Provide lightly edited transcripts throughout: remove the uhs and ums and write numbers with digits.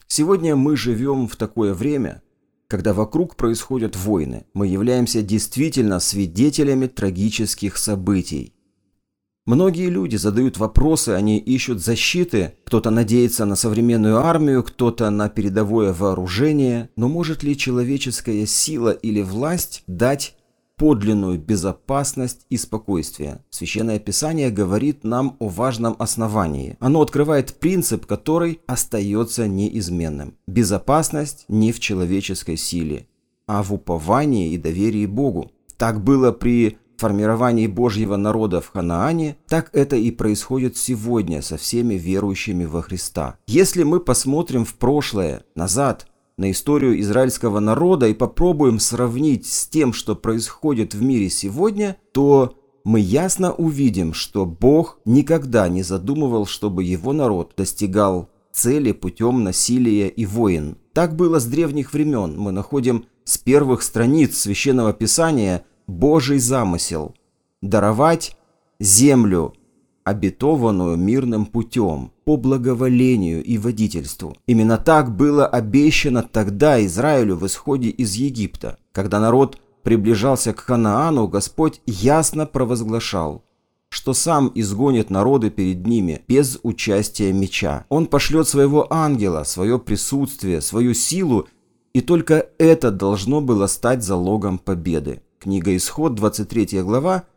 Сегодня мы живем в такое время, когда вокруг происходят войны. Мы являемся действительно свидетелями трагических событий. Многие люди задают вопросы, они ищут защиты, кто-то надеется на современную армию, кто-то на передовое вооружение. Но может ли человеческая сила или власть дать подлинную безопасность и спокойствие? Священное Писание говорит нам о важном основании. Оно открывает принцип, который остается неизменным. Безопасность не в человеческой силе, а в уповании и доверии Богу. Так было при формировании Божьего народа в Ханаане, так это и происходит сегодня со всеми верующими во Христа. Если мы посмотрим в прошлое, назад, на историю израильского народа и попробуем сравнить с тем, что происходит в мире сегодня, то мы ясно увидим, что Бог никогда не задумывал, чтобы его народ достигал цели путем насилия и войн. Так было с древних времен. Мы находим с первых страниц Священного Писания Божий замысел – даровать землю, обетованную мирным путем, по благоволению и водительству. Именно так было обещано тогда Израилю в исходе из Египта. Когда народ приближался к Ханаану, Господь ясно провозглашал, что сам изгонит народы перед ними без участия меча. Он пошлет своего ангела, свое присутствие, свою силу, и только это должно было стать залогом победы. Книга Исход, 23 глава,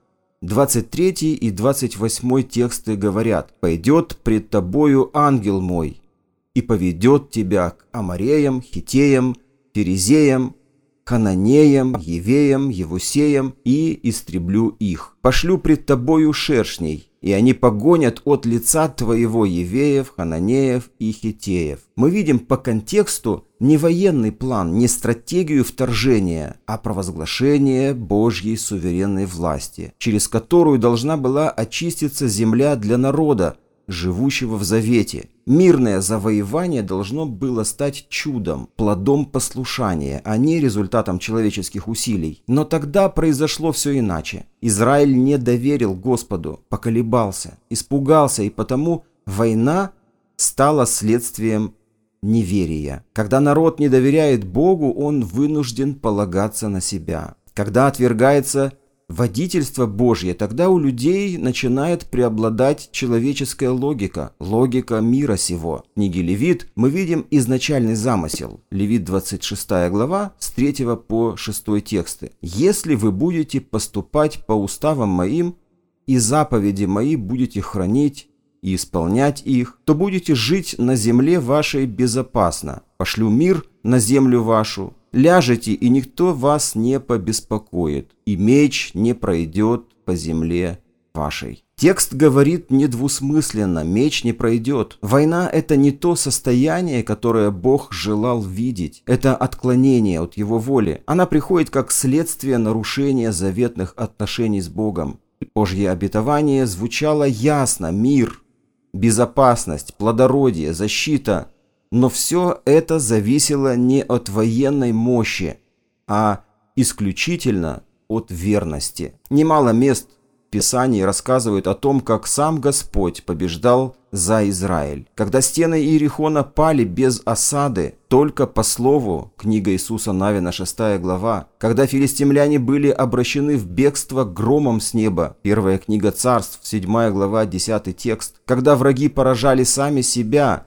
23 и 28 тексты говорят: «Пойдет пред тобою ангел мой, и поведет тебя к Амореям, Хиттеям, Ферезеям, Хананеям, Евеям, Евусеям, и истреблю их. Пошлю пред тобою шершней, и они погонят от лица твоего Евеев, Хананеев и Хиттеев». Мы видим по контексту не военный план, не стратегию вторжения, а провозглашение Божьей суверенной власти, через которую должна была очиститься земля для народа, живущего в завете. Мирное завоевание должно было стать чудом, плодом послушания, а не результатом человеческих усилий. Но тогда произошло все иначе. Израиль не доверил Господу, поколебался, испугался, и потому война стала следствием неверия. Когда народ не доверяет Богу, он вынужден полагаться на себя. Когда отвергается водительство Божье, тогда у людей начинает преобладать человеческая логика, логика мира сего. В книге Левит мы видим изначальный замысел. Левит 26 глава с 3 по 6 тексты. «Если вы будете поступать по уставам моим и заповеди мои будете хранить и исполнять их, то будете жить на земле вашей безопасно. Пошлю мир на землю вашу. Ляжете, и никто вас не побеспокоит, и меч не пройдет по земле вашей». Текст говорит недвусмысленно: меч не пройдет. Война – это не то состояние, которое Бог желал видеть. Это отклонение от Его воли. Она приходит как следствие нарушения заветных отношений с Богом. Божье обетование звучало ясно: мир, безопасность, плодородие, защита. Но все это зависело не от военной мощи, а исключительно от верности. Немало мест в Писании рассказывают о том, как сам Господь побеждал за Израиль. Когда стены Иерихона пали без осады, только по слову, книга Иисуса Навина, 6 глава, когда филистимляне были обращены в бегство громом с неба, 1 книга Царств, 7 глава, 10 текст, когда враги поражали сами себя,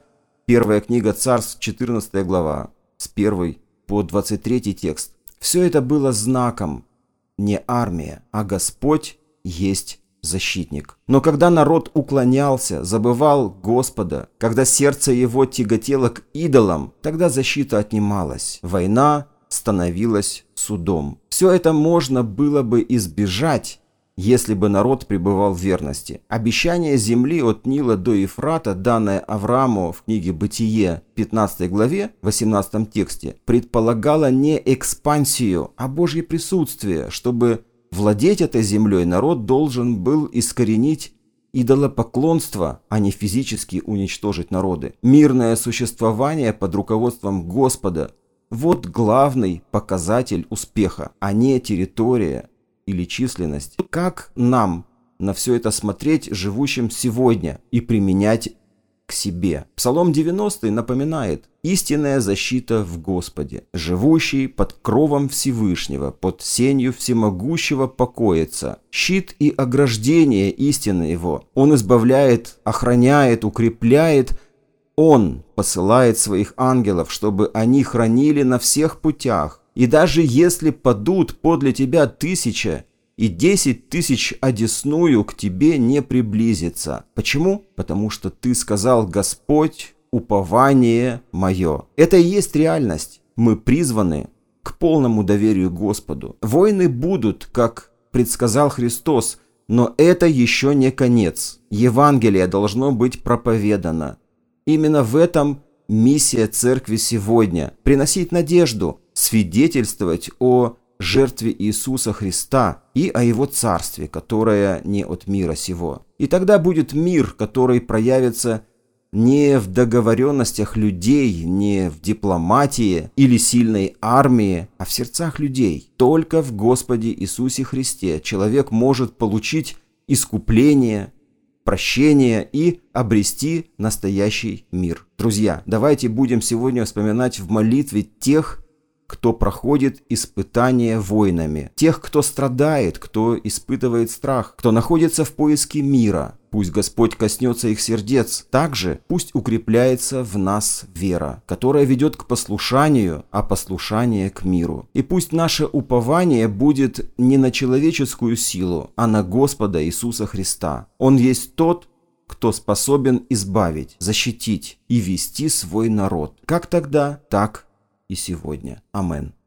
1 книга Царств, 14 глава, с 1 по 23 текст. Все это было знаком: не армия, а Господь есть защитник. Но когда народ уклонялся, забывал Господа, когда сердце его тяготело к идолам, тогда защита отнималась. Война становилась судом. Все это можно было бы избежать, если бы народ пребывал в верности. Обещание земли от Нила до Ефрата, данное Аврааму в книге Бытие, 15 главе, 18 тексте, предполагало не экспансию, а Божье присутствие. Чтобы владеть этой землей, народ должен был искоренить идолопоклонство, а не физически уничтожить народы. Мирное существование под руководством Господа – вот главный показатель успеха, а не территория или численность. Как нам на все это смотреть живущим сегодня и применять к себе. Псалом 90 напоминает: «Истинная защита в Господе, живущий под кровом Всевышнего, под сенью всемогущего покоится. Щит и ограждение истины его. Он избавляет, охраняет, укрепляет. Он посылает своих ангелов, чтобы они хранили на всех путях. И даже если падут подле тебя 1000, и 10 000 одесную, к тебе не приблизится». Почему? Потому что ты сказал: «Господь, упование мое». Это и есть реальность. Мы призваны к полному доверию Господу. Войны будут, как предсказал Христос, но это еще не конец. Евангелие должно быть проповедано. Именно в этом миссия церкви сегодня – приносить надежду, свидетельствовать о жертве Иисуса Христа и о Его Царстве, которое не от мира сего. И тогда будет мир, который проявится не в договоренностях людей, не в дипломатии или сильной армии, а в сердцах людей. Только в Господе Иисусе Христе человек может получить искупление, прощение и обрести настоящий мир. Друзья, давайте будем сегодня вспоминать в молитве тех, кто проходит испытания войнами, тех, кто страдает, кто испытывает страх, кто находится в поиске мира. Пусть Господь коснется их сердец. Также пусть укрепляется в нас вера, которая ведет к послушанию, а послушание к миру. И пусть наше упование будет не на человеческую силу, а на Господа Иисуса Христа. Он есть тот, кто способен избавить, защитить и вести свой народ. Как тогда, так и сегодня. Амен.